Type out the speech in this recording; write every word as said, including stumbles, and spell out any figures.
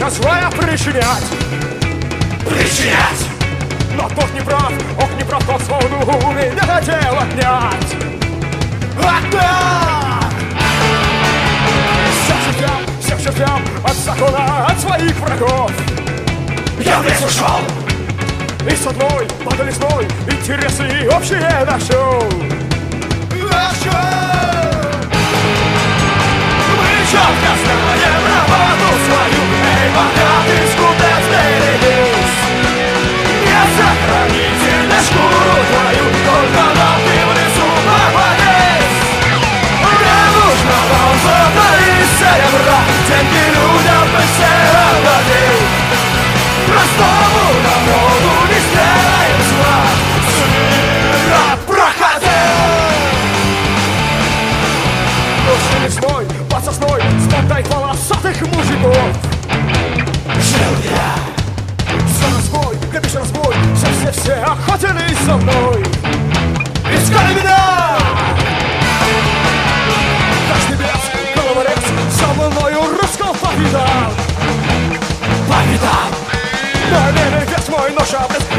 все злое причинять. Причинять! Но тот не прав, ох, не прав, тот свободу у меня хотел отнять. Отнять! Всем чертям, всем чертям, от закона, от своих врагов Я в лес ушел! и с одной под лесной интересы общие нашел. Нашел! Мы четко знаем работу свою, эй, богатый скупец, берегись! Не сохраните на шкуру твою, только нам ты в лесу попадись! Не нужно вам золото и серебра, деньги людям мы все отдадим. Простому народу не сделаем зла, с мира проходим! Ночью лесной, под сосной, с бандой волосатых мужиков Жил я! за разбой, грабеж разбой, все-все-все охотились за мной. Искали меня! Каждый бес, головорез, за мною русского повидал. По пятам! На небе весь мой нож обрез,